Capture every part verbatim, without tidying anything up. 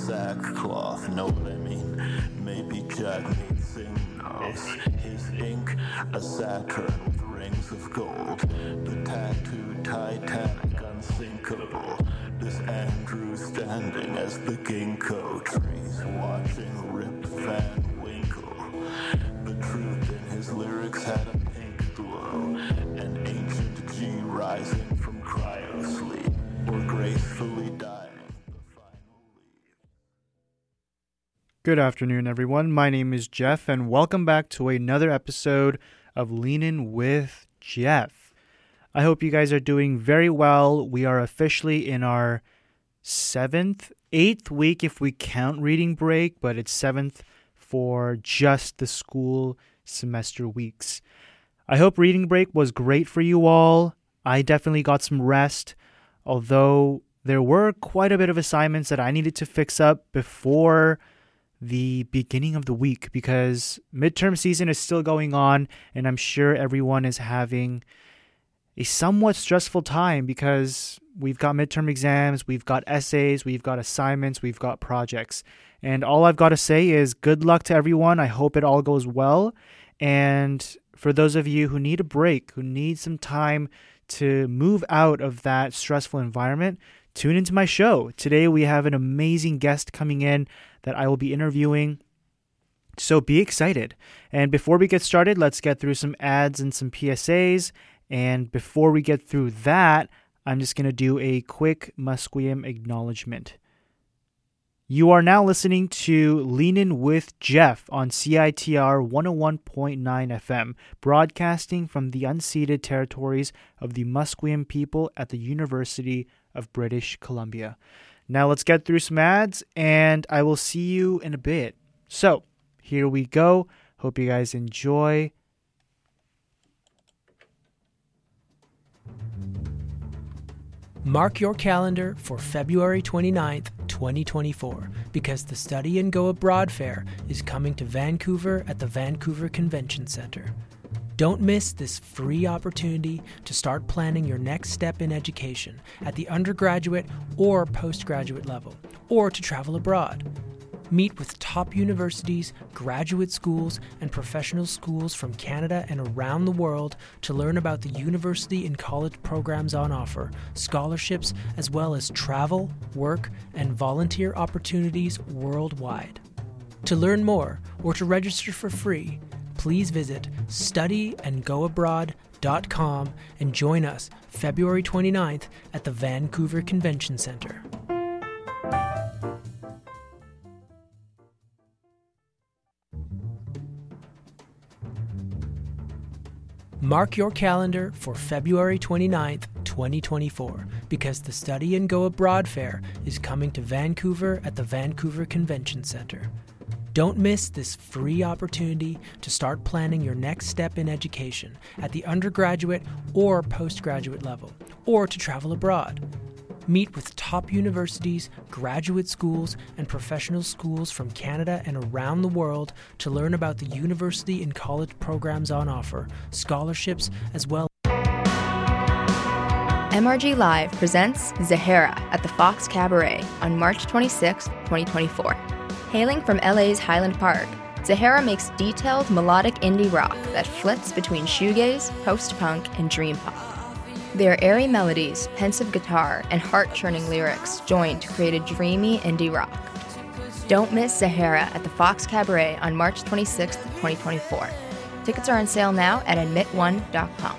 sackcloth, know what I mean? Maybe Jack needs signals. His ink, a Saturn with rings of gold. The tattooed Titanic, unsinkable. This Andrew standing as the ginkgo trees, watching Rip Van Winkle. The truth in his lyrics had a pink glow, an ancient G rising from cryosleep, or gracefully dying the final leave. Good afternoon, everyone. My name is Jeff, and welcome back to another episode of Leanin' with Jeff. I hope you guys are doing very well. We are officially in our seventh, eighth week if we count reading break, but it's seventh for just the school semester weeks. I hope reading break was great for you all. I definitely got some rest, although there were quite a bit of assignments that I needed to fix up before the beginning of the week because midterm season is still going on, and I'm sure everyone is having a somewhat stressful time because we've got midterm exams, we've got essays, we've got assignments, we've got projects. And all I've got to say is good luck to everyone. I hope it all goes well. And for those of you who need a break, who need some time to move out of that stressful environment, tune into my show. Today we have an amazing guest coming in that I will be interviewing. So be excited. And before we get started, let's get through some ads and some P S As. And before we get through that, I'm just going to do a quick Musqueam acknowledgement. You are now listening to Leanin' with Jeff on C I T R one oh one point nine F M, broadcasting from the unceded territories of the Musqueam people at the University of British Columbia. Now let's get through some ads, and I will see you in a bit. So, here we go. Hope you guys enjoy. Mark your calendar for February twenty-ninth, twenty twenty-four, because the Study and Go Abroad Fair is coming to Vancouver at the Vancouver Convention Centre. Don't miss this free opportunity to start planning your next step in education at the undergraduate or postgraduate level, or to travel abroad. Meet with top universities, graduate schools, and professional schools from Canada and around the world to learn about the university and college programs on offer, scholarships, as well as travel, work, and volunteer opportunities worldwide. To learn more or to register for free, please visit study and go abroad dot com and join us February twenty-ninth at the Vancouver Convention Centre. Mark your calendar for February twenty-ninth, twenty twenty-four, because the Study and Go Abroad Fair is coming to Vancouver at the Vancouver Convention Centre. Don't miss this free opportunity to start planning your next step in education at the undergraduate or postgraduate level, or to travel abroad. Meet with top universities, graduate schools, and professional schools from Canada and around the world to learn about the university and college programs on offer, scholarships, as well. M R G Live presents Zahara at the Fox Cabaret on March twenty-sixth, twenty twenty-four. Hailing from L A's Highland Park, Zahara makes detailed melodic indie rock that flits between shoegaze, post-punk, and dream pop. Their airy melodies, pensive guitar, and heart-churning lyrics join to create a dreamy indie rock. Don't miss Zahara at the Fox Cabaret on March twenty-sixth, twenty twenty-four. Tickets are on sale now at admit one dot com.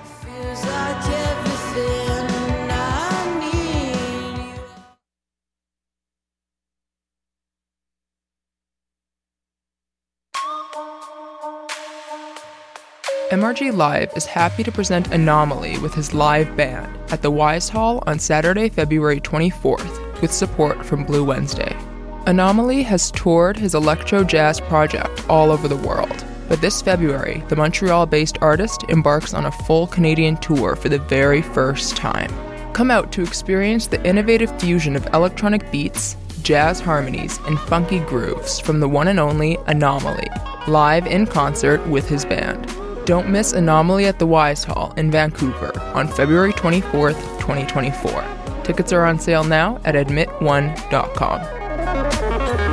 M R G Live is happy to present Anomaly with his live band at the Wise Hall on Saturday, February twenty-fourth, with support from Blue Wednesday. Anomaly has toured his electro jazz project all over the world, but this February, the Montreal-based artist embarks on a full Canadian tour for the very first time. Come out to experience the innovative fusion of electronic beats, jazz harmonies, and funky grooves from the one and only Anomaly, live in concert with his band. Don't miss Anomaly at the Wise Hall in Vancouver on February twenty-fourth, twenty twenty-four. Tickets are on sale now at admit one dot com.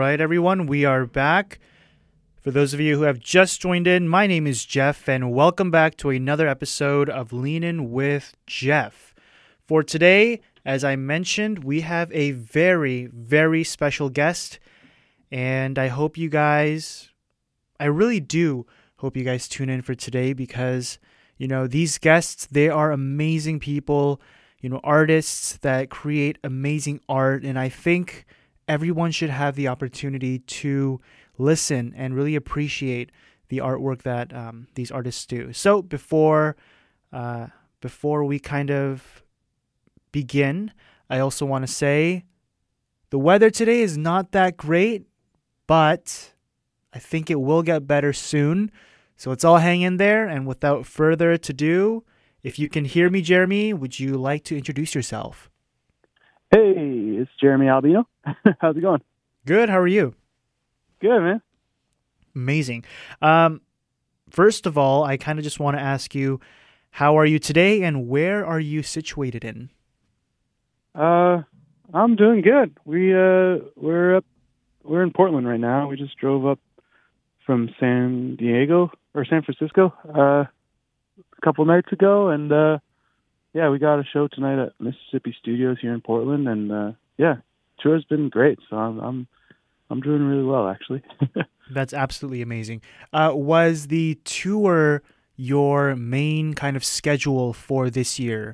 right, everyone, we are back. For those of you who have just joined in, my name is Jeff, and welcome back to another episode of Leanin' with Jeff. For today, as I mentioned, we have a very, very special guest, and I hope you guys, I really do hope you guys tune in for today because, you know, these guests, they are amazing people, you know, artists that create amazing art, and I think everyone should have the opportunity to listen and really appreciate the artwork that um, these artists do. So before uh, before we kind of begin, I also want to say the weather today is not that great, but I think it will get better soon. So let's all hang in there. And without further ado, if you can hear me, Jeremy, would you like to introduce yourself? Hey, it's Jeremy Albino. How's it going? Good. How are you? Good, man. Amazing. Um, first of all, I kind of just want to ask you, how are you today and where are you situated in? Uh, I'm doing good. We uh, we're up, we're in Portland right now. We just drove up from San Diego or San Francisco uh, a couple nights ago, and uh, yeah, we got a show tonight at Mississippi Studios here in Portland, and uh, yeah, tour's been great. So I'm I'm I'm doing really well, actually. That's absolutely amazing. Uh, was the tour your main kind of schedule for this year?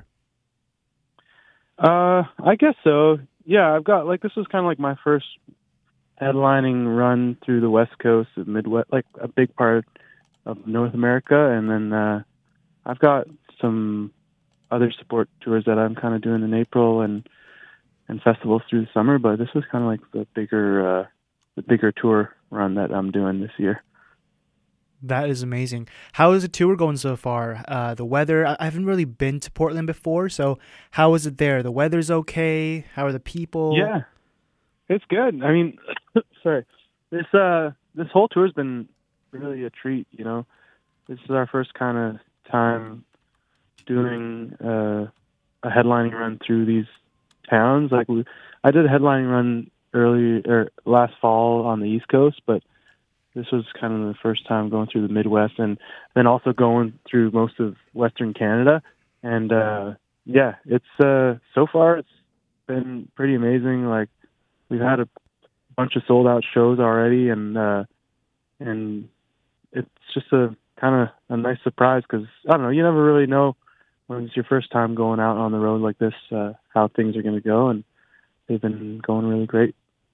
Uh, I guess so. Yeah, I've got, like, this was kind of like my first headlining run through the West Coast, the Midwest, like a big part of North America. And then uh, I've got some other support tours that I'm kind of doing in April and, and festivals through the summer. But this was kind of like the bigger, uh, the bigger tour run that I'm doing this year. That is amazing. How is the tour going so far? Uh, the weather, I haven't really been to Portland before, so how is it there? The weather's okay? How are the people? Yeah, it's good. I mean, sorry, this uh, this whole tour's been really a treat, you know. This is our first kind of time doing uh, a headlining run through these towns. Like, we, I did a headlining run early or last fall on the East Coast, but this was kind of the first time going through the Midwest and then also going through most of Western Canada. And uh, yeah, it's uh, so far it's been pretty amazing. Like, we've had a bunch of sold out shows already, and uh, and it's just a kind of a nice surprise because I don't know, you never really know when it's your first time going out on the road like this uh, how things are going to go, and they've been going really great.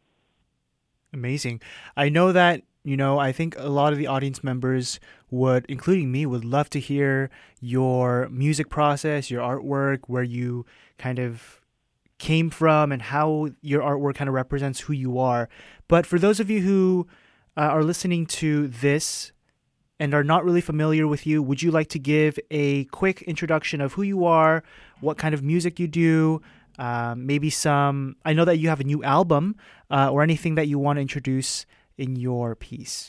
Amazing. I know that, you know, I think a lot of the audience members would, including me, would love to hear your music process, your artwork, where you kind of came from and how your artwork kind of represents who you are. But for those of you who uh, are listening to this and are not really familiar with you, would you like to give a quick introduction of who you are, what kind of music you do, um, maybe some, I know that you have a new album uh, or anything that you want to introduce in your piece?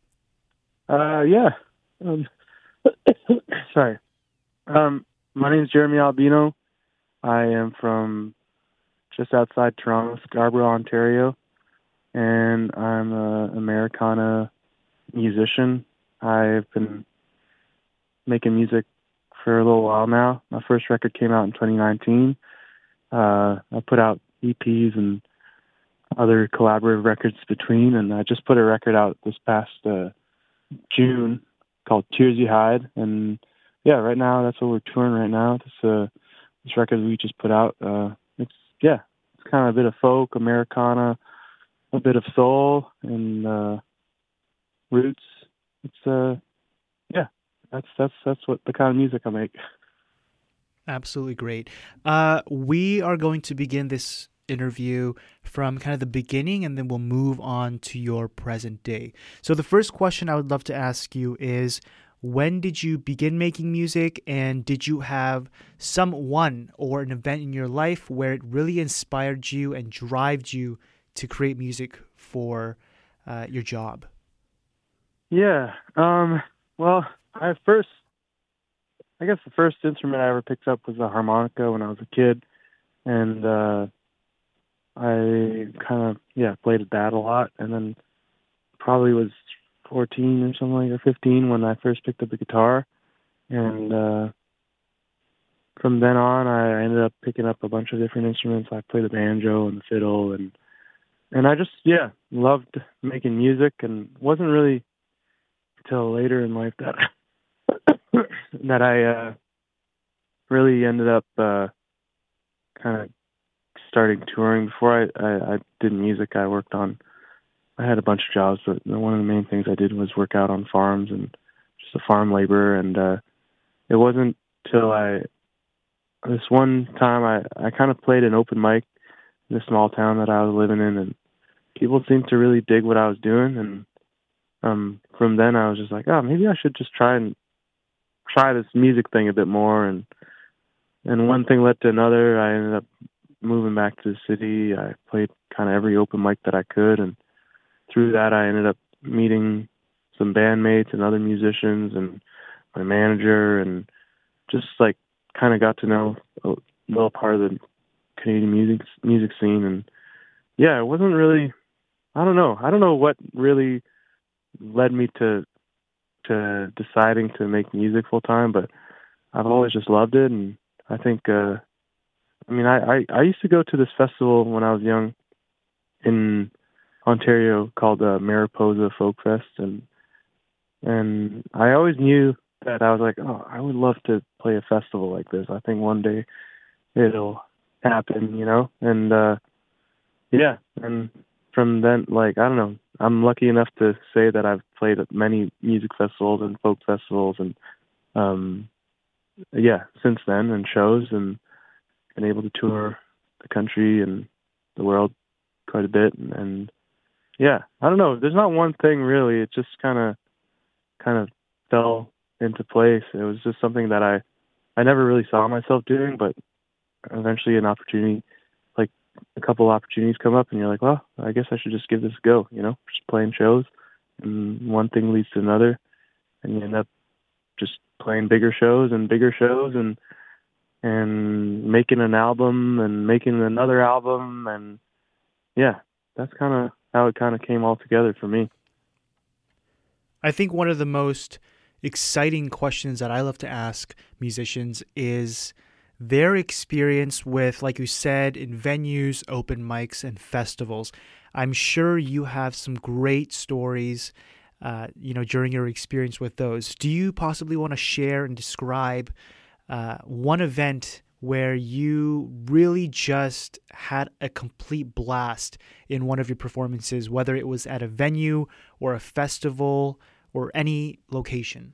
Uh, yeah. Um, sorry. Um, my name is Jeremy Albino. I am from just outside Toronto, Scarborough, Ontario, and I'm an Americana musician. I've been making music for a little while now. My first record came out in twenty nineteen. Uh, I put out E Ps and other collaborative records between, and I just put a record out this past uh, June called Tears You Hide, and yeah, right now that's what we're touring right now. This uh, this record we just put out, uh, it's yeah, it's kind of a bit of folk, Americana, a bit of soul, and uh, roots. It's uh, yeah, that's that's that's what the kind of music I make. Absolutely great. Uh, we are going to begin this interview from kind of the beginning, and then we'll move on to your present day. So the first question I would love to ask you is, when did you begin making music, and did you have someone or an event in your life where it really inspired you and drove you to create music for uh, your job? Yeah. Um, well, I first, I guess the first instrument I ever picked up was a harmonica when I was a kid. And, uh, I kind of, yeah, played that a lot. And then probably was fourteen or something like, or fifteen when I first picked up the guitar. And uh, from then on, I ended up picking up a bunch of different instruments. I played the banjo and the fiddle, and and I just, yeah, loved making music. And wasn't really until later in life that that I uh, really ended up uh, kind of starting touring. Before I, I, I did music, I worked on, I had a bunch of jobs, but one of the main things I did was work out on farms and just a farm laborer. And uh, it wasn't till I, this one time I, I kind of played an open mic in a small town that I was living in, and people seemed to really dig what I was doing. And um, from then I was just like, oh, maybe I should just try and try this music thing a bit more. And and one thing led to another. I ended up moving back to the city. I played kind of every open mic that I could, and through that I ended up meeting some bandmates and other musicians and my manager, and just like kind of got to know a little part of the Canadian music music scene. And yeah, it wasn't really, I don't know. I don't know what really led me to to deciding to make music full time, but I've always just loved it. And I think, uh, I mean, I, I, I used to go to this festival when I was young in Ontario called uh, Mariposa Folk Fest, and and I always knew that I was like, oh, I would love to play a festival like this. I think one day it'll happen, you know? And uh, yeah, and from then, like, I don't know, I'm lucky enough to say that I've played at many music festivals and folk festivals, and um, yeah, since then, and shows, and been able to tour the country and the world quite a bit. And, and yeah, I don't know. There's not one thing really. It just kind of kind of fell into place. It was just something that I I never really saw myself doing, but eventually an opportunity, like a couple opportunities come up, and you're like, well, I guess I should just give this a go. You know, just playing shows, and one thing leads to another, and you end up just playing bigger shows and bigger shows, and and making an album and making another album. And yeah, that's kind of how it kind of came all together for me. I think one of the most exciting questions that I love to ask musicians is their experience with, like you said, in venues, open mics, and festivals. I'm sure you have some great stories, uh, you know, during your experience with those. Do you possibly want to share and describe uh, one event where you really just had a complete blast in one of your performances, whether it was at a venue or a festival or any location?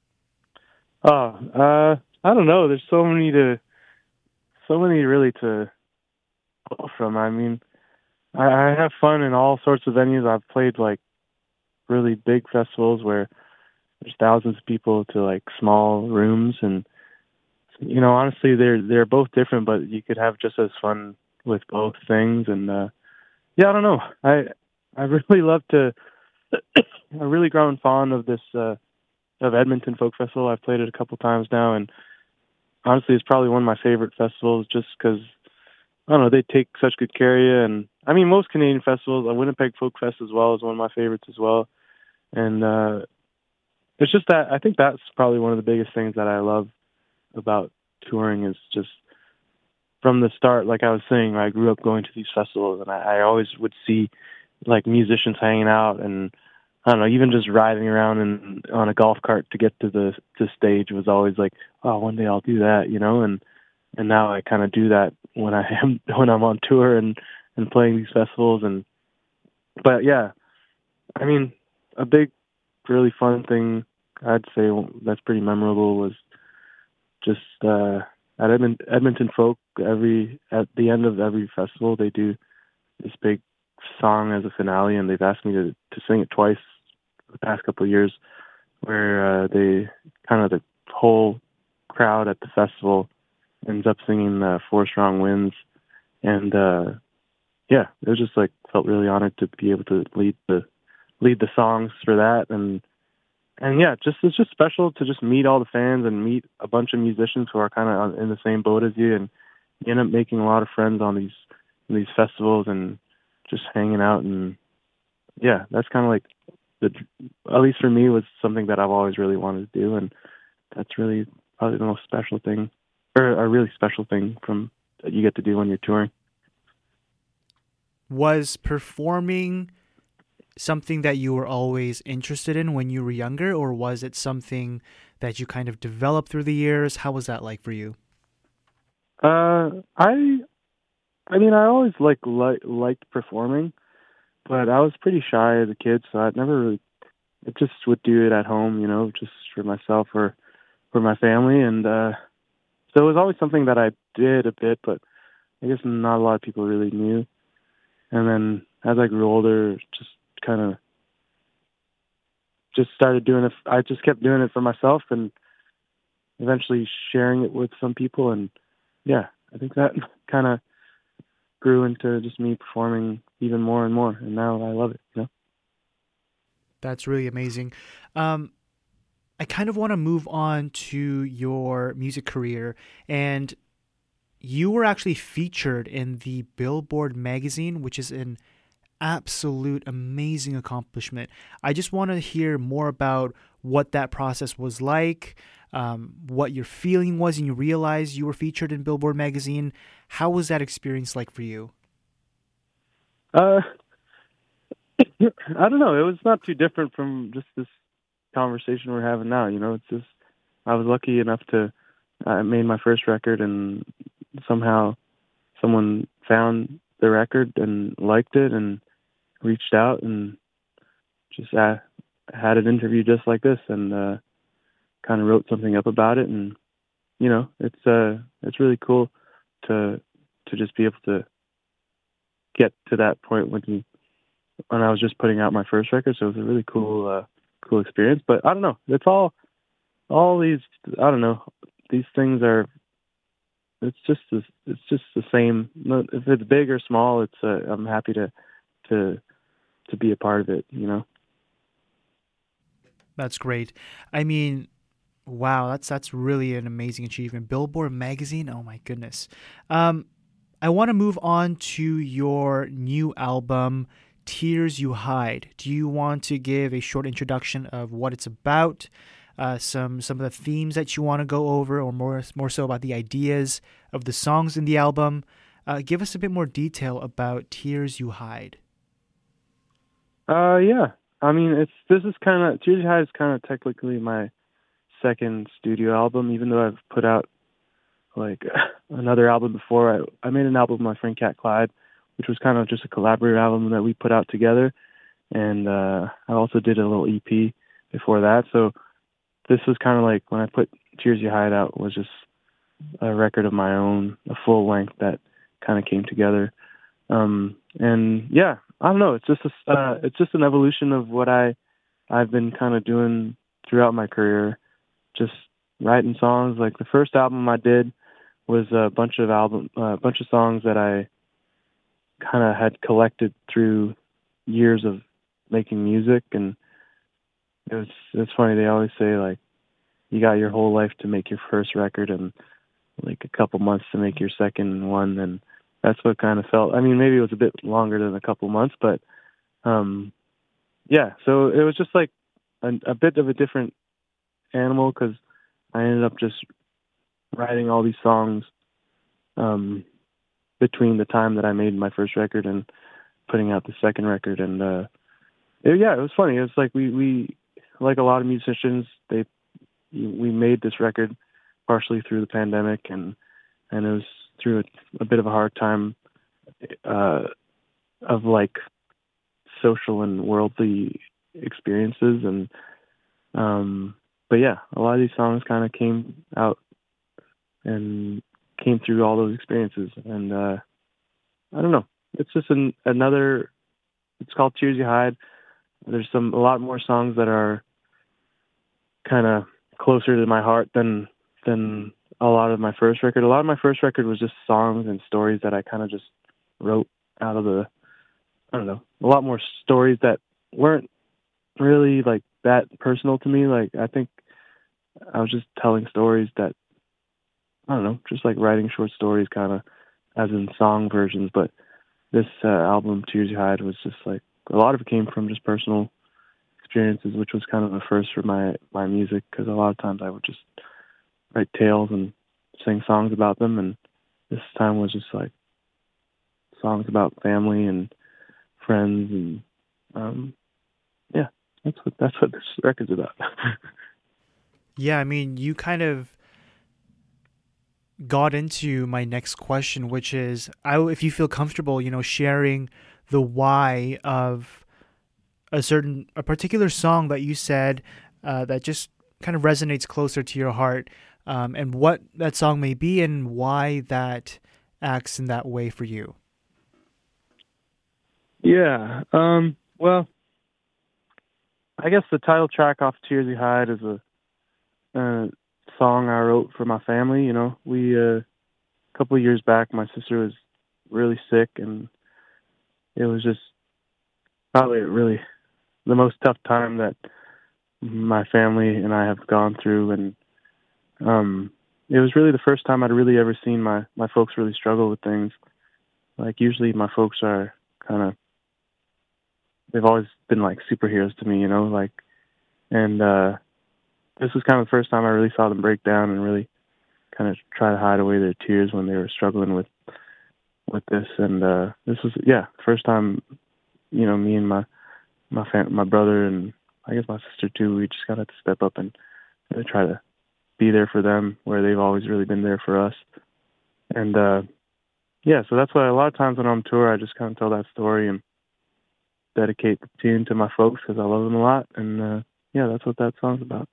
Oh, uh, I don't know. There's so many to, so many really to pull from. I mean, I, I have fun in all sorts of venues. I've played like really big festivals where there's thousands of people to like small rooms, and you know, honestly, they're they're both different, but you could have just as fun with both things. And uh, yeah, I don't know. I I really love to. I've really grown fond of this uh, of Edmonton Folk Festival. I've played it a couple times now, and honestly, it's probably one of my favorite festivals just because I don't know, they take such good care of you. And I mean, most Canadian festivals, uh, Winnipeg Folk Fest as well is one of my favorites as well. And uh, it's just that I think that's probably one of the biggest things that I love about touring is just from the start. Like I was saying, I grew up going to these festivals, and I, I always would see like musicians hanging out, and I don't know, even just riding around in, on a golf cart to get to the to stage was always like, oh, one day I'll do that, you know. And and now I kind of do that when I am when I'm on tour and and playing these festivals. And but yeah, I mean, a big, really fun thing I'd say that's pretty memorable was just uh, at Edmont- Edmonton Folk. Every at the end of every festival, they do this big song as a finale, and they've asked me to to sing it twice the past couple of years, where uh, they kind of the whole crowd at the festival ends up singing uh, Four Strong Winds. And uh, yeah, it was just like felt really honored to be able to lead the lead the songs for that. And and yeah, just it's just special to just meet all the fans and meet a bunch of musicians who are kind of in the same boat as you, and you end up making a lot of friends on these these festivals and just hanging out. And yeah, that's kind of like the, at least for me, was something that I've always really wanted to do. And that's really probably the most special thing, or a really special thing from that you get to do when you're touring. Was performing something that you were always interested in when you were younger, or was it something that you kind of developed through the years? How was that like for you? Uh, I, I mean, I always like li- liked performing, but I was pretty shy as a kid, so I never really, I just would do it at home, you know, just for myself or for my family. And uh, so it was always something that I did a bit, but I guess not a lot of people really knew. And then as I grew older, just kind of just started doing it. I just kept doing it for myself and eventually sharing it with some people. And yeah, I think that kind of grew into just me performing even more and more. And now I love it, you know? That's really amazing. Um, I kind of want to move on to your music career, and you were actually featured in the Billboard magazine, which is an absolute amazing accomplishment. I just want to hear more about what that process was like, um, what your feeling was, and you realized you were featured in Billboard magazine. How was that experience like for you? Uh, I don't know. It was not too different from just this conversation we're having now. You know, it's just, I was lucky enough to, I made my first record, and somehow someone found the record and liked it and reached out and just uh, had an interview just like this, and uh, kind of wrote something up about it. And, you know, it's, uh, it's really cool to, to just be able to get to that point when you, when I was just putting out my first record. So it was a really cool, uh, cool experience. But I don't know. It's all, all these, I don't know, these things are, it's just, it's just the same. If it's big or small, it's, uh, I'm happy to, to, to be a part of it, you know? That's great. I mean, wow, that's, that's really an amazing achievement. Billboard magazine. Oh my goodness. Um, I want to move on to your new album, Tears You Hide. Do you want to give a short introduction of what it's about, uh, some some of the themes that you want to go over, or more more so about the ideas of the songs in the album? Uh, give us a bit more detail about Tears You Hide. Uh, yeah. I mean, it's this is kind of Tears You Hide is kind of technically my second studio album, even though I've put out like another album before. I, I made an album with my friend Cat Clyde, which was kind of just a collaborative album that we put out together. And uh, I also did a little E P before that. So this was kind of like when I put Tears You Hide out, was just a record of my own, a full length that kind of came together. Um, and yeah, I don't know. It's just a, uh, it's just an evolution of what I I've been kind of doing throughout my career, just writing songs. Like the first album I did was a bunch of album, a uh, bunch of songs that I kind of had collected through years of making music. And it was, it's funny. They always say like, you got your whole life to make your first record and like a couple months to make your second one. And that's what kind of felt, I mean, maybe it was a bit longer than a couple months, but um, yeah, so it was just like a, a bit of a different animal, because I ended up just writing all these songs um, between the time that I made my first record and putting out the second record. And uh, it, yeah, it was funny. It was like we, we, like a lot of musicians, they we made this record partially through the pandemic, and and it was through a, a bit of a hard time uh, of like social and worldly experiences. And um, but yeah, a lot of these songs kind of came out and came through all those experiences. And uh, I don't know, it's just an, another. It's called Tears You Hide. There's some a lot more songs that are kind of closer to my heart than than a lot of my first record. A lot of my first record was just songs and stories that I kind of just wrote out of the, I don't know, a lot more stories that weren't really like that personal to me. Like I think I was just telling stories that, I don't know, just like writing short stories kind of as in song versions. But this uh, album, Tears You Hide, was just like, a lot of it came from just personal experiences, which was kind of a first for my, my music, because a lot of times I would just write tales and sing songs about them, and this time was just like songs about family and friends, and um, yeah, that's what that's what this record's about. Yeah, I mean, you kind of got into my next question, which is, I, if you feel comfortable, you know, sharing the why of a certain, a particular song that you said uh, that just kind of resonates closer to your heart, um, and what that song may be and why that acts in that way for you. Yeah, um, well, I guess the title track off Tears You Hide is a uh, song I wrote for my family. You know, we uh, a couple of years back, my sister was really sick, and it was just probably really the most tough time that my family and I have gone through, and um, it was really the first time I'd really ever seen my my folks really struggle with things. Like, usually my folks are kind of, they've always been like superheroes to me, you know, like, and uh, this was kind of the first time I really saw them break down and really kind of try to hide away their tears when they were struggling with with this. And uh, this was, yeah, first time, you know, me and my my fam- my brother and I guess my sister too, we just kind of had to step up and really try to be there for them where they've always really been there for us. And uh, yeah, so that's why a lot of times when I'm on tour, I just kind of tell that story and dedicate the tune to my folks because I love them a lot. And uh, yeah, that's what that song's about.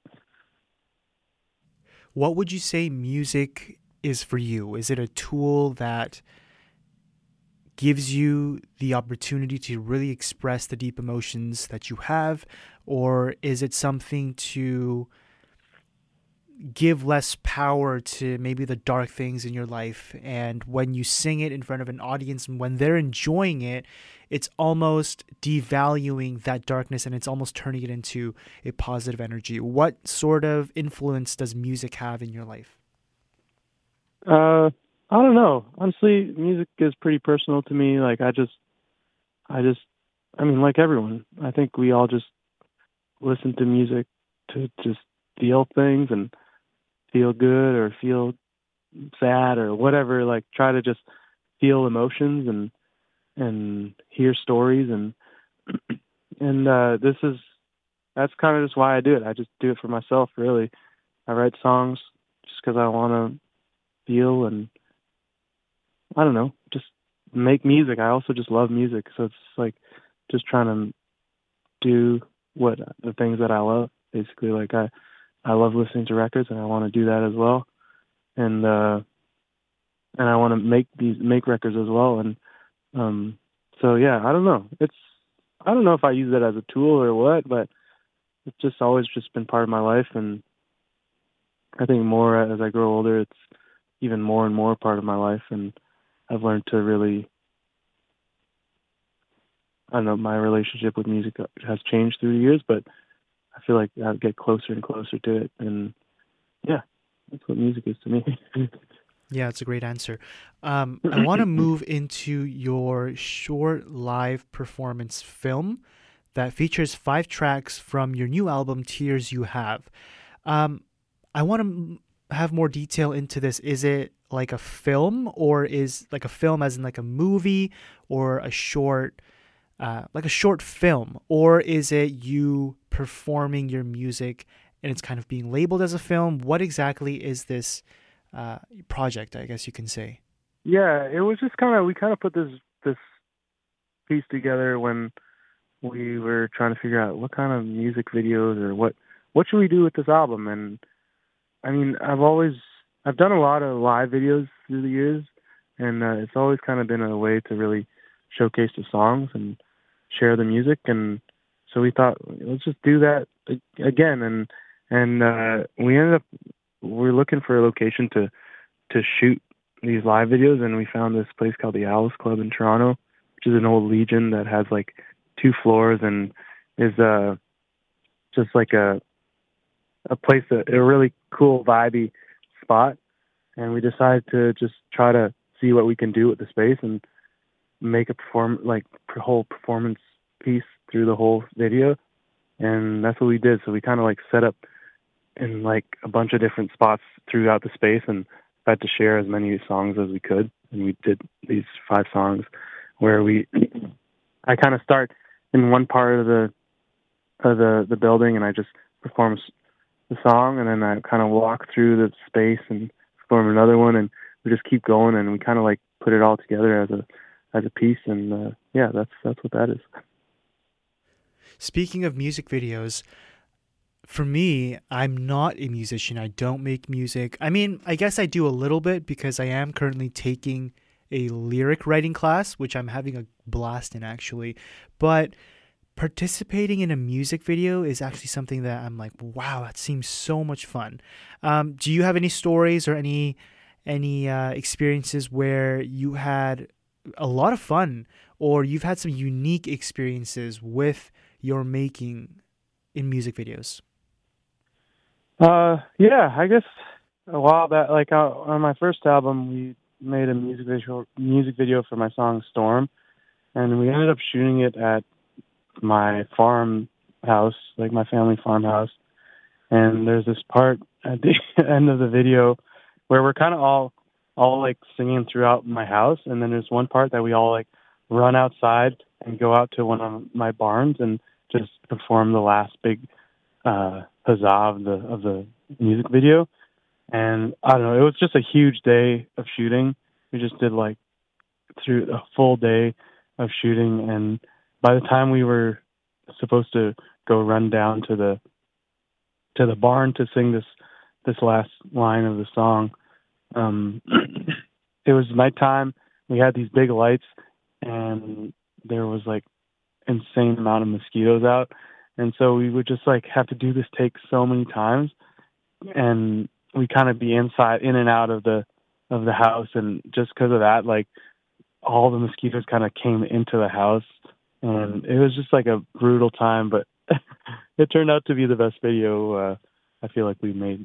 What would you say music is for you? Is it a tool that gives you the opportunity to really express the deep emotions that you have, or is it something to give less power to maybe the dark things in your life, and when you sing it in front of an audience and when they're enjoying it, it's almost devaluing that darkness and it's almost turning it into a positive energy? What sort of influence does music have in your life? Uh, I don't know. Honestly, music is pretty personal to me. Like, I just, I just, I mean, like everyone, I think we all just listen to music to just feel things and feel good or feel sad or whatever. Like, try to just feel emotions and and hear stories, and and uh, this is that's kind of just why I do it. I just do it for myself, really. I write songs just because I want to feel, and I don't know, just make music. I also just love music, so it's like just trying to do what the things that I love. Basically, like I, I love listening to records, and I want to do that as well, and uh, and I want to make these make records as well, and um, so yeah, I don't know. It's I don't know if I use it as a tool or what, but it's just always just been part of my life, and I think more as I grow older, it's even more and more part of my life, and I've learned to really, I don't know, my relationship with music has changed through the years, but I feel like I get closer and closer to it, and yeah, that's what music is to me. Yeah, it's a great answer. Um, I want to move into your short live performance film that features five tracks from your new album, Tears You Have. Um, I want to have more detail into this. Is it like a film, or is like a film as in like a movie, or a short, uh, like a short film, or is it you performing your music and it's kind of being labeled as a film? What exactly is this uh, project, I guess you can say? Yeah, it was just kind of, we kind of put this this piece together when we were trying to figure out what kind of music videos or what what should we do with this album. And I mean, I've always I've done a lot of live videos through the years, and uh, it's always kind of been a way to really showcase the songs and share the music. And so we thought, let's just do that again. And and uh, we ended up we're looking for a location to to shoot these live videos, and we found this place called the Alice Club in Toronto, which is an old Legion that has like two floors and is uh just like a a place that a really cool vibey spot. And we decided to just try to see what we can do with the space, and make a perform like a whole performance piece through the whole video, and that's what we did. So we kind of like set up in like a bunch of different spots throughout the space, and tried to share as many songs as we could. And we did these five songs where we, I kind of start in one part of the of the the building, and I just perform the song, and then I kind of walk through the space and perform another one, and we just keep going, and we kind of like put it all together as a as a piece, and uh, yeah, that's that's what that is. Speaking of music videos, for me, I'm not a musician. I don't make music. I mean, I guess I do a little bit because I am currently taking a lyric writing class, which I'm having a blast in actually. But participating in a music video is actually something that I'm like, wow, that seems so much fun. Um, do you have any stories or any any uh, experiences where you had a lot of fun, or you've had some unique experiences with your making in music videos? Uh, yeah, I guess a while back, like uh, on my first album, we made a music video music video for my song Storm, and we ended up shooting it at my farm house, like my family farmhouse. And there's this part at the end of the video where we're kind of all all like singing throughout my house, and then there's one part that we all like run outside and go out to one of my barns and just perform the last big uh huzzah of the of the music video. And I don't know, it was just a huge day of shooting. We just did like through a full day of shooting, and by the time we were supposed to go run down to the to the barn to sing this this last line of the song, um it was nighttime. We had these big lights, and there was like insane amount of mosquitoes out. And so we would just like have to do this take so many times, and we kind of be inside, in and out of the of the house. And just because of that, like all the mosquitoes kind of came into the house, and it was just like a brutal time. But it turned out to be the best video uh, I feel like we made.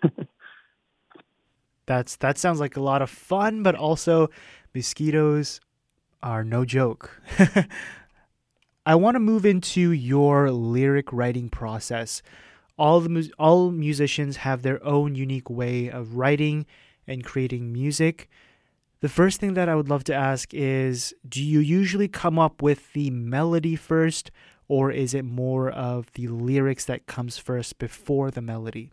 That's that sounds like a lot of fun, but also mosquitoes are no joke. I want to move into your lyric writing process. All the all musicians have their own unique way of writing and creating music. The first thing that I would love to ask is, do you usually come up with the melody first, or is it more of the lyrics that comes first before the melody?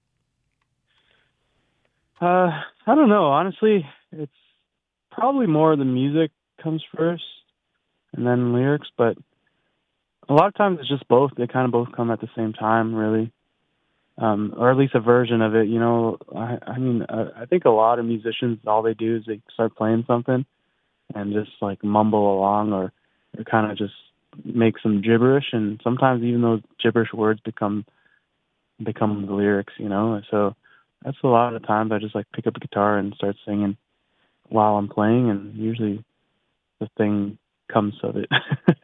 Uh, I don't know. Honestly, it's probably more the music comes first and then lyrics, but a lot of times it's just both. They kind of both come at the same time, really, um, or at least a version of it. You know, I, I mean, I, I think a lot of musicians, all they do is they start playing something and just like mumble along, or, or kind of just make some gibberish. And sometimes even those gibberish words become become the lyrics. You know, so that's a lot of the times I just like pick up a guitar and start singing while I'm playing, and usually the thing comes of it.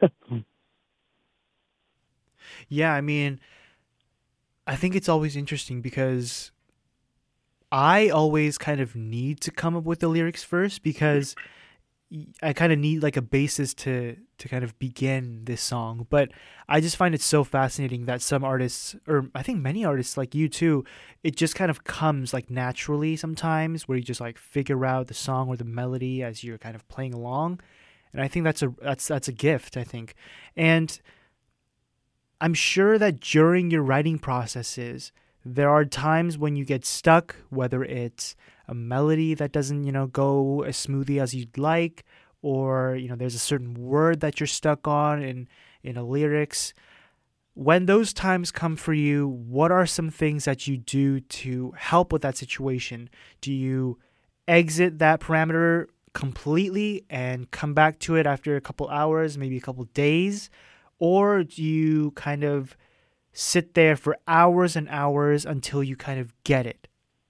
Yeah, I mean, I think it's always interesting because I always kind of need to come up with the lyrics first, because I kind of need like a basis to to kind of begin this song. But I just find it so fascinating that some artists, or I think many artists like you too, it just kind of comes like naturally sometimes, where you just like figure out the song or the melody as you're kind of playing along. And I think that's a that's that's a gift, I think. And I'm sure that during your writing processes, there are times when you get stuck, whether it's a melody that doesn't, you know, go as smoothly as you'd like, or, you know, there's a certain word that you're stuck on in, in a lyrics. When those times come for you, what are some things that you do to help with that situation? Do you exit that parameter completely and come back to it after a couple hours, maybe a couple days? Or do you kind of sit there for hours and hours until you kind of get it?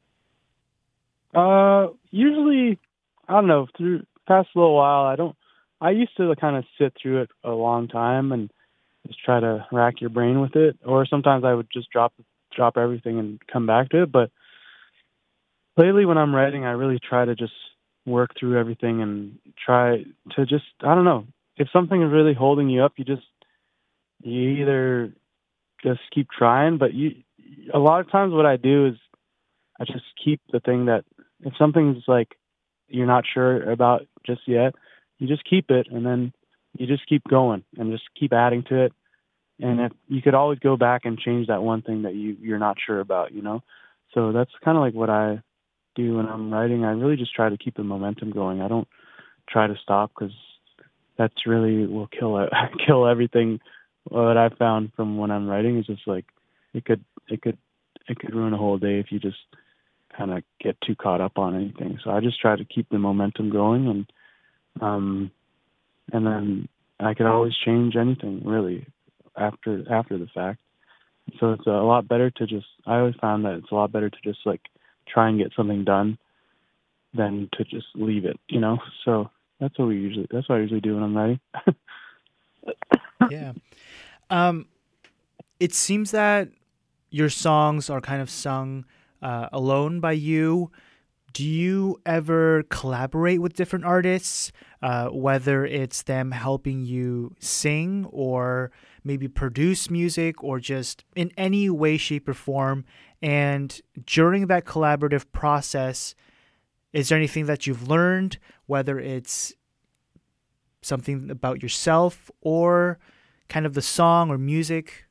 Uh, usually, I don't know, through the past little while, I don't, I used to kind of sit through it a long time and just try to rack your brain with it. Or sometimes I would just drop, drop everything and come back to it. But lately when I'm writing, I really try to just, work through everything and try to just, I don't know, if something is really holding you up, you just, you either just keep trying, but you, a lot of times what I do is I just keep the thing that, if something's like you're not sure about just yet, you just keep it, and then you just keep going and just keep adding to it. And if you could always go back and change that one thing that you, you're not sure about, you know? So that's kind of like what I do when I'm writing. I really just try to keep the momentum going. I don't try to stop, because that's really will kill it, kill everything. What I've found from when I'm writing is just like it could it could it could ruin a whole day if you just kind of get too caught up on anything. So I just try to keep the momentum going, and um and then I could always change anything really after after the fact. So it's a lot better to just, I always found that it's a lot better to just like try and get something done than to just leave it, you know? So that's what we usually, that's what I usually do when I'm writing. Yeah. Um, it seems that your songs are kind of sung uh, alone by you. Do you ever collaborate with different artists, uh, whether it's them helping you sing or maybe produce music or just in any way, shape, or form? And during that collaborative process, is there anything that you've learned, whether it's something about yourself or kind of the song or music?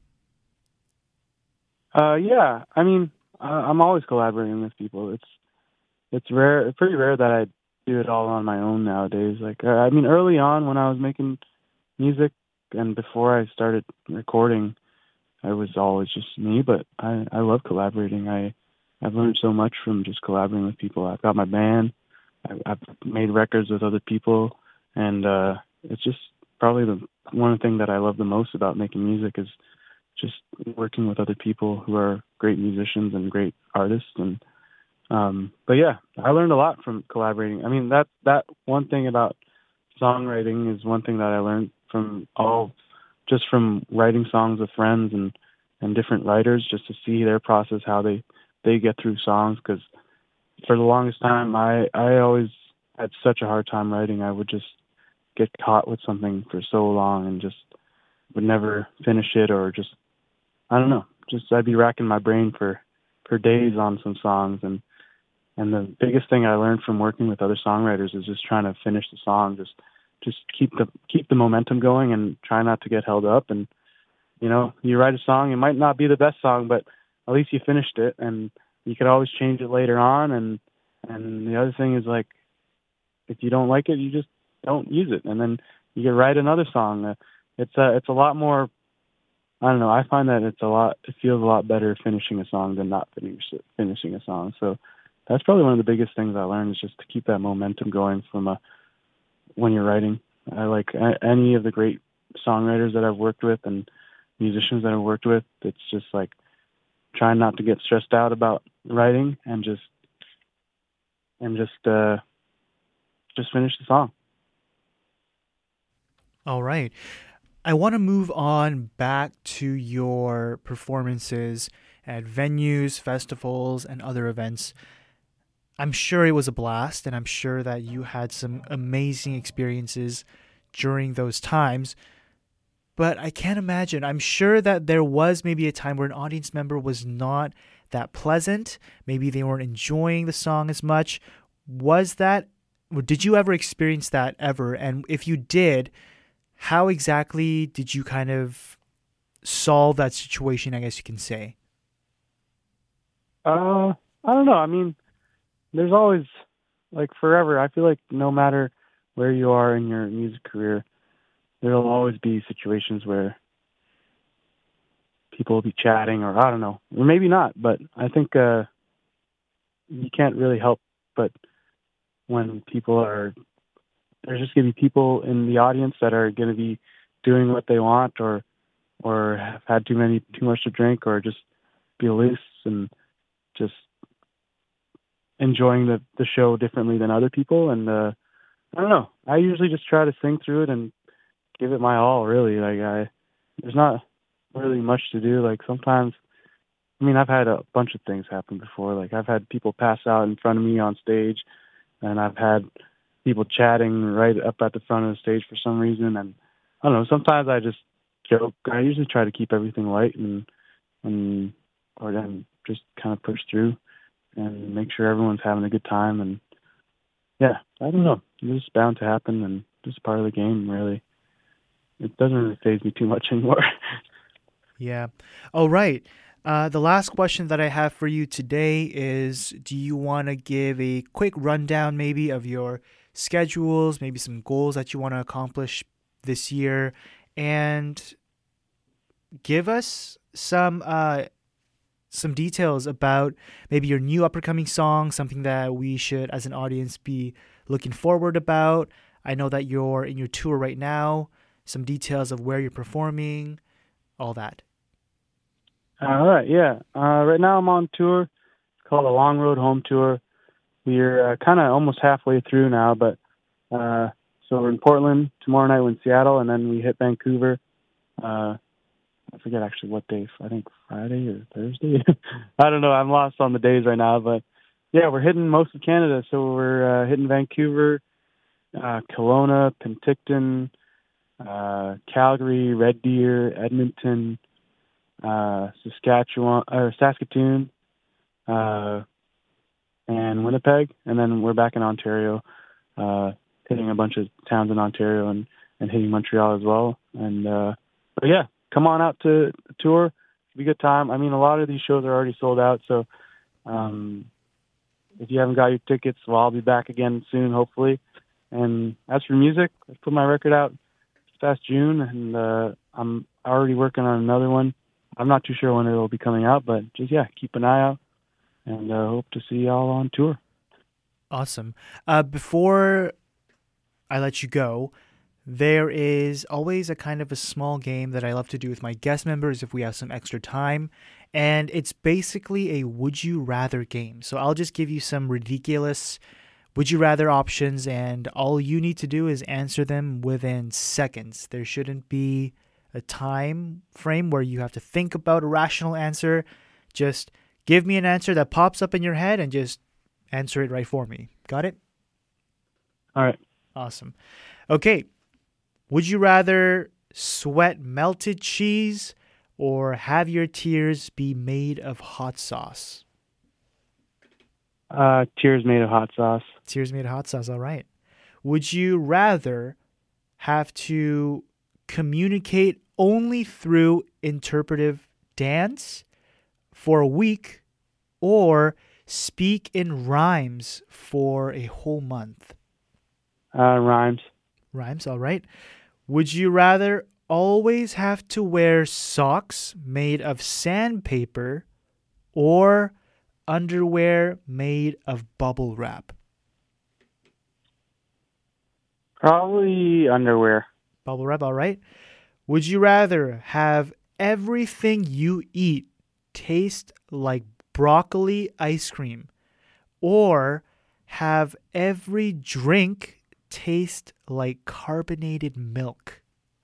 Uh, yeah, I mean, I- I'm always collaborating with people. It's it's rare, it's pretty rare that I do it all on my own nowadays. Like, uh, I mean, early on when I was making music and before I started recording, I was always just me. But I I love collaborating. I I've learned so much from just collaborating with people. I've got my band. I, I've made records with other people, and uh, it's just probably the one thing that I love the most about making music is just working with other people who are great musicians and great artists. And um, but yeah, I learned a lot from collaborating. I mean, that that one thing about songwriting is one thing that I learned from all, just from writing songs with friends and and different writers, just to see their process, how they they get through songs. Because for the longest time, I I always had such a hard time writing. I would just get caught with something for so long and just would never finish it, or just, I don't know, just I'd be racking my brain for, for days on some songs. And, and the biggest thing I learned from working with other songwriters is just trying to finish the song, just, just keep the, keep the momentum going and try not to get held up. And, you know, you write a song, it might not be the best song, but at least you finished it, and you could always change it later on. And, and the other thing is, like, if you don't like it, you just don't use it, and then you can write another song. Uh, it's a, it's a lot more, I don't know, I find that it's a lot, it feels a lot better finishing a song than not finish, finishing a song. So that's probably one of the biggest things I learned, is just to keep that momentum going from a, when you're writing. I like a, any of the great songwriters that I've worked with and musicians that I've worked with, it's just like trying not to get stressed out about writing and just, and just, uh, just finish the song. All right. I want to move on back to your performances at venues, festivals, and other events. I'm sure it was a blast, and I'm sure that you had some amazing experiences during those times. But I can't imagine. I'm sure that there was maybe a time where an audience member was not that pleasant. Maybe they weren't enjoying the song as much. Was that, or did you ever experience that ever? And if you did, how exactly did you kind of solve that situation, I guess you can say? Uh, I don't know. I mean, there's always, like, forever, I feel like no matter where you are in your music career, there'll always be situations where people will be chatting, or I don't know, or maybe not, but I think uh, you can't really help but when people are, there's just going to be people in the audience that are going to be doing what they want, or or have had too many, too much to drink, or just be loose and just enjoying the, the show differently than other people. And uh, I don't know. I usually just try to sing through it and give it my all, really. Like, I, there's not really much to do. Like, sometimes, I mean, I've had a bunch of things happen before. Like, I've had people pass out in front of me on stage, and I've had people chatting right up at the front of the stage for some reason. And I don't know, sometimes I just joke. I usually try to keep everything light and, and or then just kind of push through and make sure everyone's having a good time. And yeah, I don't know. It's just bound to happen, and just part of the game, really. It doesn't really faze me too much anymore. Yeah. All right. Uh, the last question that I have for you today is, do you want to give a quick rundown maybe of your schedules, maybe some goals that you want to accomplish this year, and give us some uh, some details about maybe your new upcoming song, something that we should, as an audience, be looking forward about. I know that you're in your tour right now, some details of where you're performing, all that. All right, yeah. Uh, right now I'm on tour. It's called a Long Road Home Tour. We're uh, kind of almost halfway through now, but uh, so we're in Portland. Tomorrow night we're in Seattle, and then we hit Vancouver. Uh, I forget actually what day. I think Friday or Thursday. I don't know. I'm lost on the days right now, but yeah, we're hitting most of Canada. So we're uh, hitting Vancouver, uh, Kelowna, Penticton, uh, Calgary, Red Deer, Edmonton, uh, Saskatchewan or Saskatoon, uh, and Winnipeg, and then we're back in Ontario, uh, hitting a bunch of towns in Ontario and, and hitting Montreal as well. And uh, but yeah, come on out to the tour. It'll be a good time. I mean, a lot of these shows are already sold out, so um, if you haven't got your tickets, well, I'll be back again soon, hopefully. And as for music, I put my record out this past June, and uh, I'm already working on another one. I'm not too sure when it'll be coming out, but just, yeah, keep an eye out, and uh, hope to see y'all on tour. Awesome. Uh, before I let you go, there is always a kind of a small game that I love to do with my guest members if we have some extra time, and it's basically a would you rather game. So I'll just give you some ridiculous would you rather options, and all you need to do is answer them within seconds. There shouldn't be a time frame where you have to think about a rational answer. Just give me an answer that pops up in your head and just answer it right for me. Got it? All right. Awesome. Okay. Would you rather sweat melted cheese or have your tears be made of hot sauce? Uh, tears made of hot sauce. Tears made of hot sauce. All right. Would you rather have to communicate only through interpretive dance for a week or speak in rhymes for a whole month? Uh, rhymes. Rhymes, all right. Would you rather always have to wear socks made of sandpaper or underwear made of bubble wrap? Probably underwear. Bubble wrap, all right. Would you rather have everything you eat taste like broccoli ice cream or have every drink taste like carbonated milk?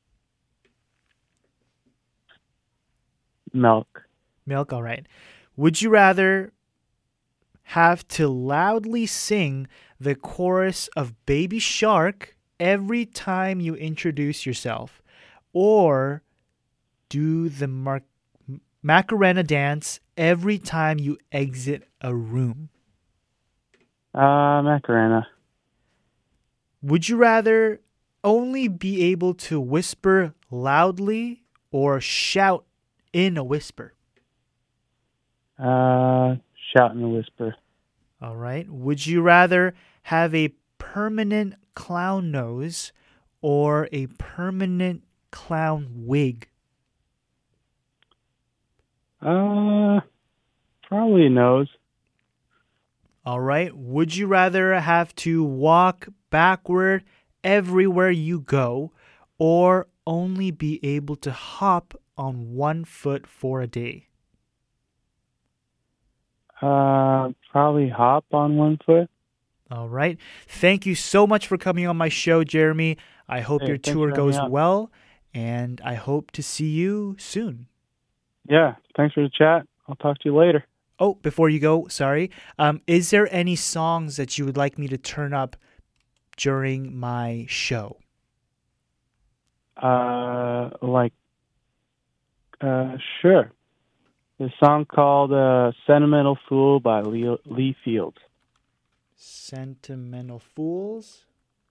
Milk. Milk, all right. Would you rather have to loudly sing the chorus of Baby Shark every time you introduce yourself, or do the Mar- Macarena dance every time you exit a room? Uh, Macarena. Would you rather only be able to whisper loudly or shout in a whisper? Uh, shout in a whisper. All right. Would you rather have a permanent clown nose or a permanent clown wig? Uh, probably nose. All right. Would you rather have to walk backward everywhere you go or only be able to hop on one foot for a day? Uh, probably hop on one foot. All right. Thank you so much for coming on my show, Jeremy. I hope Hey, your thanks tour for having goes me on. well, and I hope to see you soon. Yeah, thanks for the chat. I'll talk to you later. Oh, before you go, sorry. Um, is there any songs that you would like me to turn up during my show? Uh, like, uh, sure. The song called uh, "Sentimental Fool" by Lee, Lee Fields. Sentimental Fools?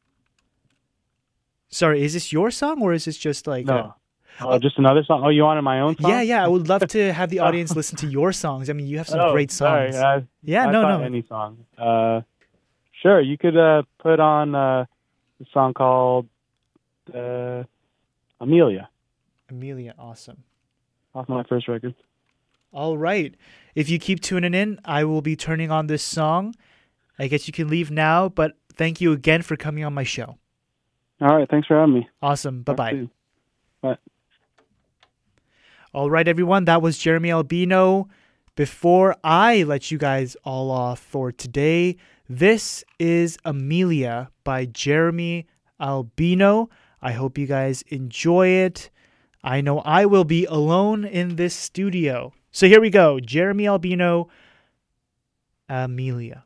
Sorry, is this your song or is this just like... No. A... Oh, just another song? Oh, you wanted my own song? Yeah, yeah. I would love to have the audience listen to your songs. I mean, you have some oh, great songs. Sorry. I, yeah, I no, thought no. any song. Uh, sure, you could uh, put on uh, a song called uh, Amelia. Amelia, awesome. Off my first record. All right. If you keep tuning in, I will be turning on this song. I guess you can leave now, but thank you again for coming on my show. All right. Thanks for having me. Awesome. Bye-bye. Bye. All right, everyone. That was Jeremy Albino. Before I let you guys all off for today, this is Amelia by Jeremy Albino. I hope you guys enjoy it. I know I will be alone in this studio. So here we go. Jeremy Albino, Amelia.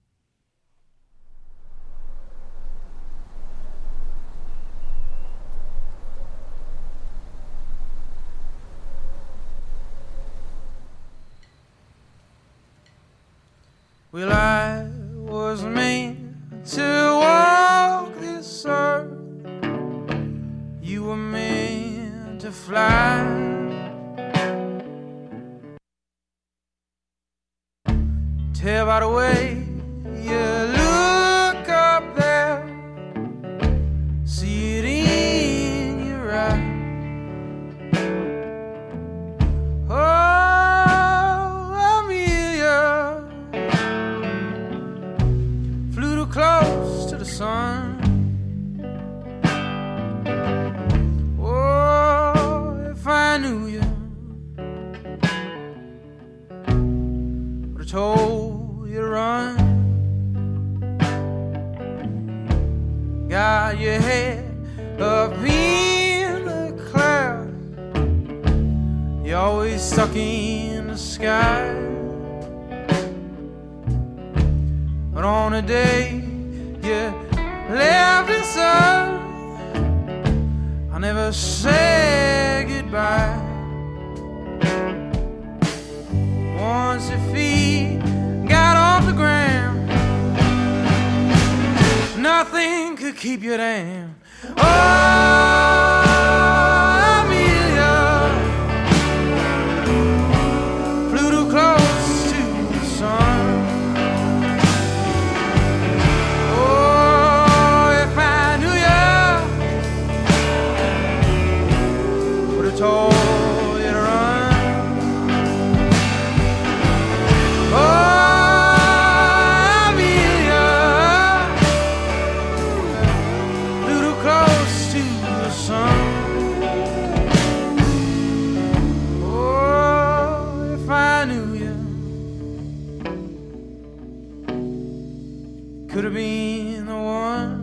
Well, I was meant to walk this earth. You were meant to fly. Tell by the way you look up there, see it in your eye. Oh, Amelia flew too close to the sun. Oh, if I knew you, would have told you to run. Got your head up in the clouds, you're always stuck in the sky. But on a day you left this earth, I never said goodbye. Once your feet got off the ground, nothing could keep you down. Oh, Amelia flew too close to the sun. Oh, if I knew you, would have told you to run. Oh, Amelia flew too close to the sun. Oh, if I knew you, could have been the one.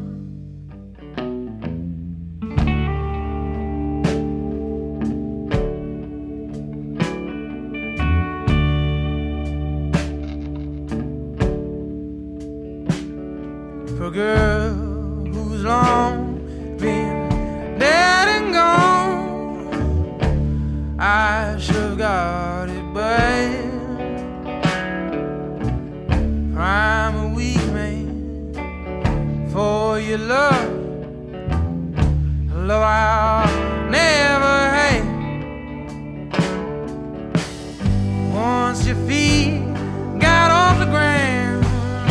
For a girl who's long been dead and gone, I should've got it bad. For I'm a weak man for your love, a love I'll never hate. Once your feet got off the ground,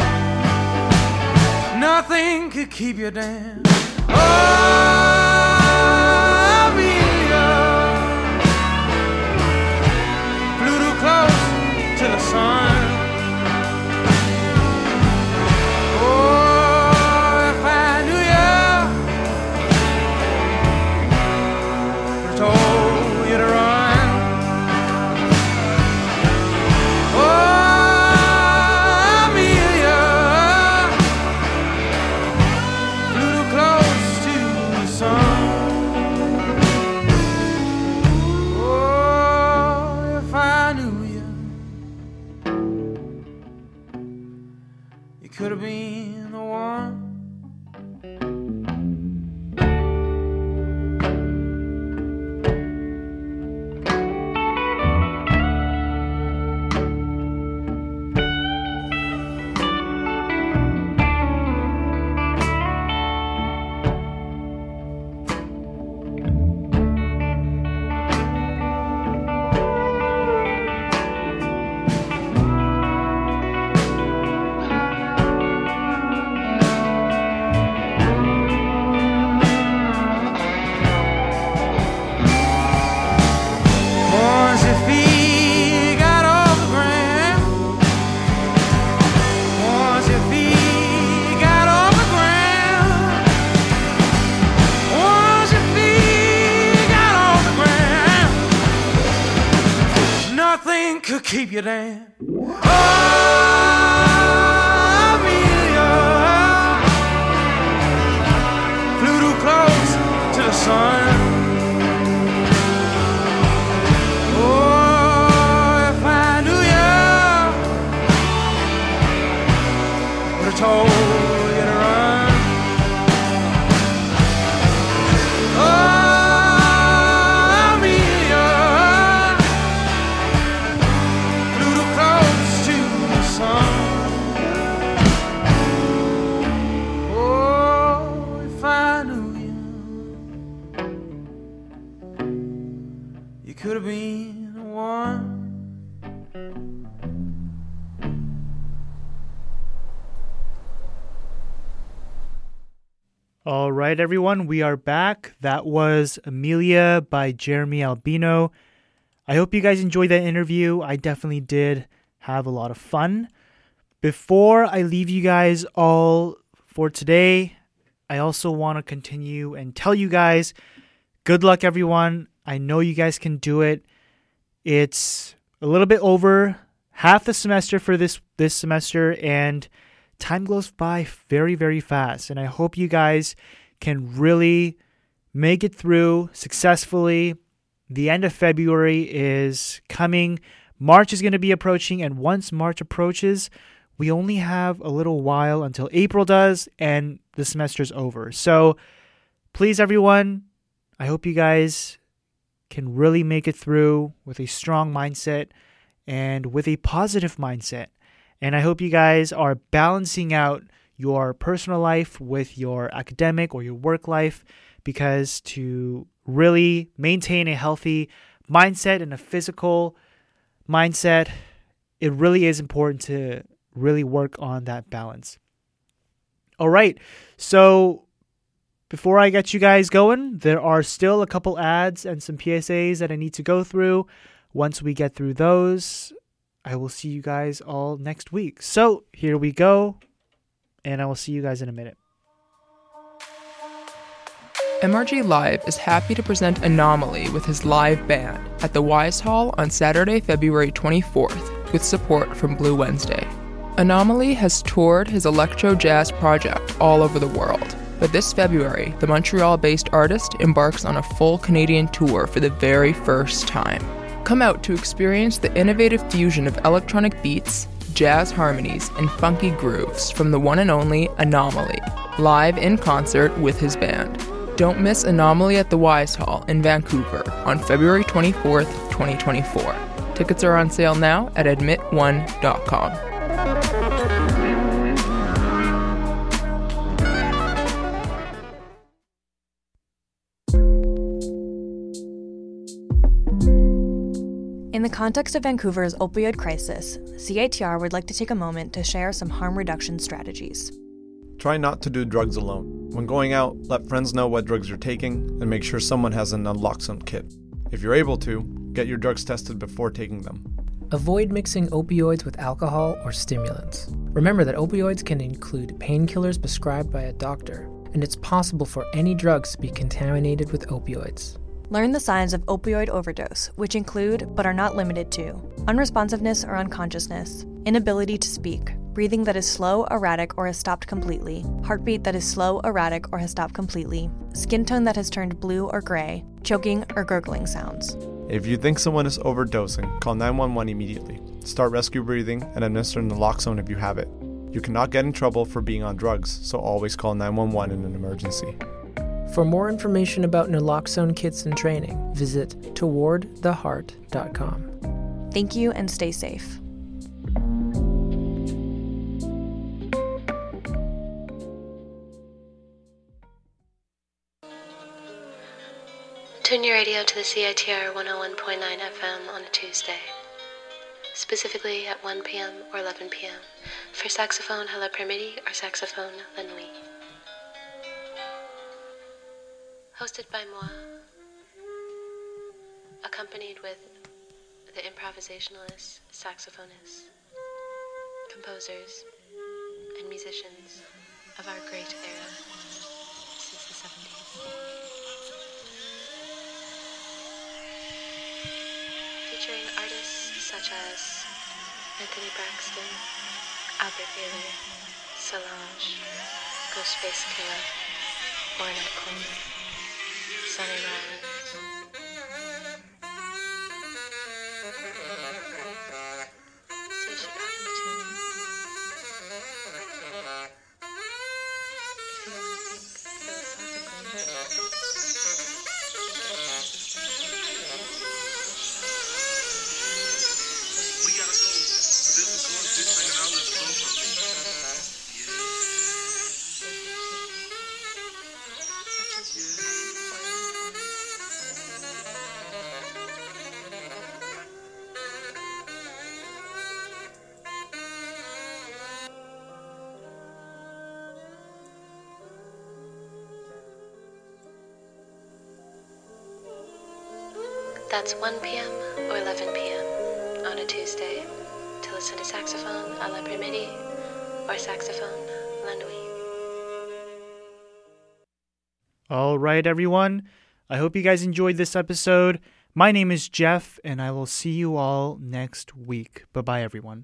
nothing could keep you down. Oh, Amelia flew too close to the sun. Oh, if I knew you, would have told you to run. Oh, Amelia flew too close to the sun. Oh, if I knew you, could have been the one. Could keep you down. Oh, Amelia flew too close to the sun. Oh, if I knew you, would have told you to run. Oh, could have been the one. All right, everyone, we are back. That was Amelia by Jeremy Albino. I hope you guys enjoyed that interview. I definitely did have a lot of fun. Before I leave you guys all for today, I also want to continue and tell you guys, good luck, everyone. I know you guys can do it. It's a little bit over half the semester for this this semester, and time goes by very, very fast. And I hope you guys can really make it through successfully. The end of February is coming. March is going to be approaching, and once March approaches, we only have a little while until April does, and the semester's over. So please, everyone, I hope you guys can really make it through with a strong mindset and with a positive mindset. And I hope you guys are balancing out your personal life with your academic or your work life, because to really maintain a healthy mindset and a physical mindset, it really is important to really work on that balance. All right, so before I get you guys going, there are still a couple ads and some P S As that I need to go through. Once we get through those, I will see you guys all next week. So here we go, and I will see you guys in a minute. M R G Live is happy to present Anomaly with his live band at the Wise Hall on Saturday, February twenty-fourth, with support from Blue Wednesday. Anomaly has toured his electro jazz project all over the world. But this February, the Montreal-based artist embarks on a full Canadian tour for the very first time. Come out to experience the innovative fusion of electronic beats, jazz harmonies, and funky grooves from the one and only Anomaly, live in concert with his band. Don't miss Anomaly at the Wise Hall in Vancouver on February twenty-fourth, twenty twenty-four. Tickets are on sale now at admit one dot com. In the context of Vancouver's opioid crisis, C I T R would like to take a moment to share some harm reduction strategies. Try not to do drugs alone. When going out, let friends know what drugs you're taking and make sure someone has an naloxone kit. If you're able to, get your drugs tested before taking them. Avoid mixing opioids with alcohol or stimulants. Remember that opioids can include painkillers prescribed by a doctor, and it's possible for any drugs to be contaminated with opioids. Learn the signs of opioid overdose, which include, but are not limited to, unresponsiveness or unconsciousness, inability to speak, breathing that is slow, erratic, or has stopped completely, heartbeat that is slow, erratic, or has stopped completely, skin tone that has turned blue or gray, choking or gurgling sounds. If you think someone is overdosing, call nine one one immediately. Start rescue breathing and administer naloxone if you have it. You cannot get in trouble for being on drugs, so always call nine one one in an emergency. For more information about naloxone kits and training, visit toward the heart dot com. Thank you and stay safe. Tune your radio to the C I T R one oh one point nine F M on a Tuesday, specifically at one p.m. or eleven p.m. for saxophone à la Permiti or saxophone la nuit. Hosted by moi, accompanied with the improvisationalists, saxophonists, composers, and musicians of our great era since the seventies. Featuring artists such as Anthony Braxton, Albert Bailey, Solange, Ghostface Killah, Ornette Coleman, Sonny Rollins. So you should probably tune in. If you want to think philosophically. We gotta go. This is going to be like an outlet flow from me. That's one p.m. or eleven p.m. on a Tuesday to listen to saxophone à la Permiti or saxophone la nuit. All right, everyone. I hope you guys enjoyed this episode. My name is Jeff, and I will see you all next week. Bye-bye, everyone.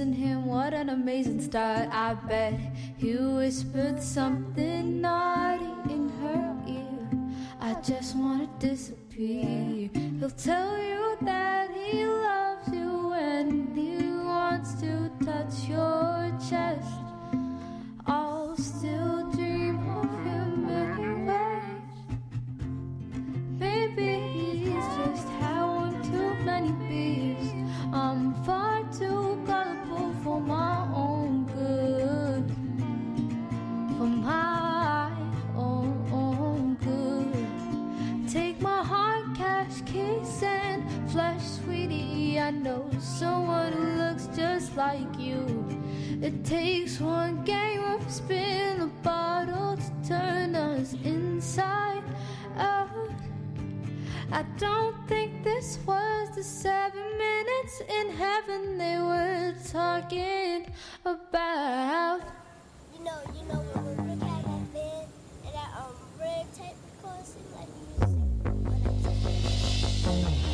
kissing him, what an amazing start. I bet he whispered something naughty in her ear. I just wanna disappear. He'll tell you that he loves you and he wants to touch your chest. I'll still dream of him anyways. Maybe he's just had one too many beers. I'm far too gullible for my own good, for my own, own good. Take my heart, cash, keys, and flesh, sweetie. I know someone who looks just like you. It takes one game of spin a bottle to turn us inside out. I don't think this was the seven minutes in heaven they were talking about. You know, you know when Rick had that band and that um red tape recorder, seemed like he was singing.